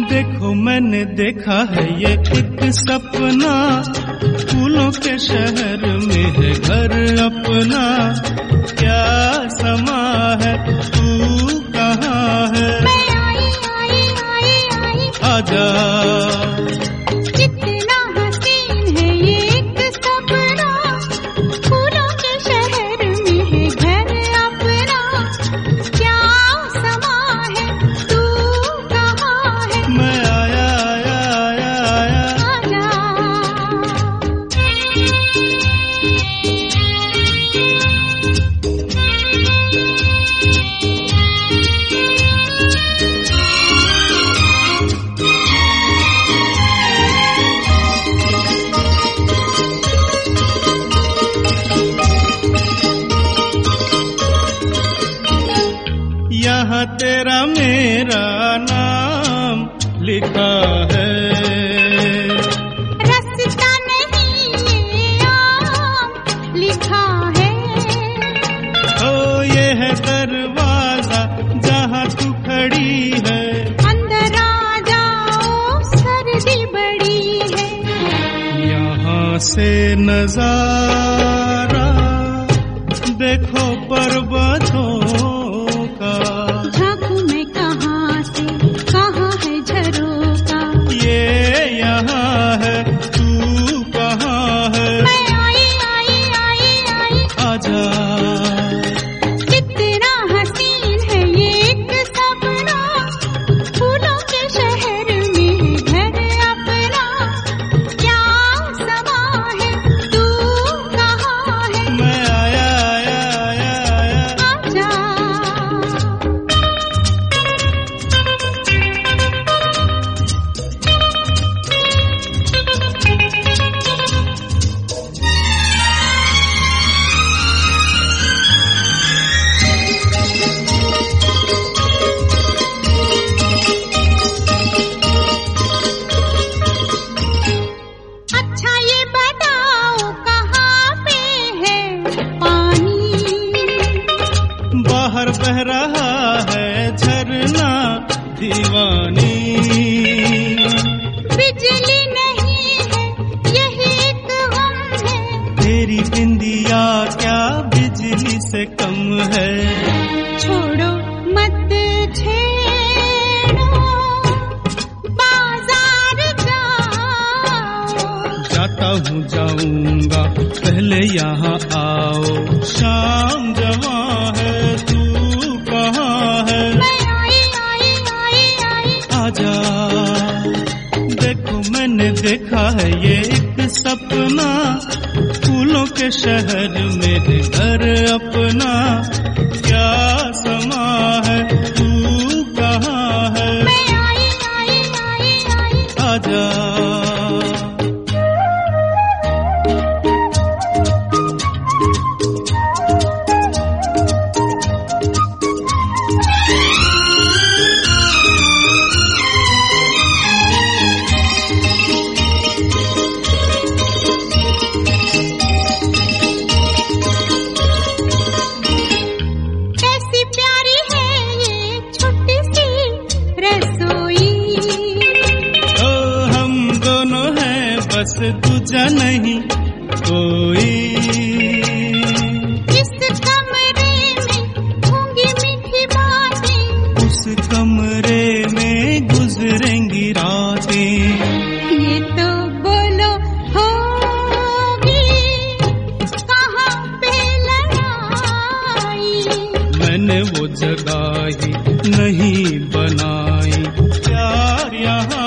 देखो मैंने देखा है ये एक सपना, फूलों के शहर में है घर अपना। क्या समा है, तू कहाँ है? मैं आई आई आई आई आजा। कितना हसीन है ये एक सपना, फूलों के शहर में है घर अपना। क्या समा है, तू कहाँ है? मैं आया आया आया आया। आजा। यहाँ तेरा मेरा नाम लिखा है, रास्ता नहीं ये आम लिखा है। ओ ये है दरवाजा जहाँ तू खड़ी है। अंदर आ जाओ, सर्दी बड़ी है। यहाँ से नजारा देखो पर्वतों का। झांकू मैं कहाँ से, कहाँ है झरोका? ये यहाँ है, तू कहाँ है? मैं आई आई आई आई आजा। कितना हसीन है ये एक सपना, फूलों के शहर में घर अपना। क्या समा है, तू कहाँ है? मैं आया आया आया आया। आजा। अच्छा ये बताओ कहाँ पे है पानी? बाहर बह रहा है झरना दीवानी। बिजली नहीं है, यही एक गम है। तेरी बिंदिया क्या बिजली से कम है? छोड़ो मत छेड़ो, बाजार जाओ। जाता हूँ जाऊंगा, पहले यहाँ आओ। शाम जवां है, तू कहाँ है? मैं आई आई आई आई आजा। देखो मैंने देखा है ये एक सपना, फूलों के शहर में है घर अपना। क्या समा है, तू कहाँ है? मैं आई आई आई आई आजा। कैसी प्यारी है ये छोटी सी रसोई। ओ हम दोनों हैं, बस दूजा नहीं कोई। इस कमरे में होंगी मीठी बातें, उस कमरे में गुजरेंगी रातें। ये तो बोलो होगी कहाँ पे लड़ाई। मैंने वो जगह ही नहीं बनाई, प्यार यहाँ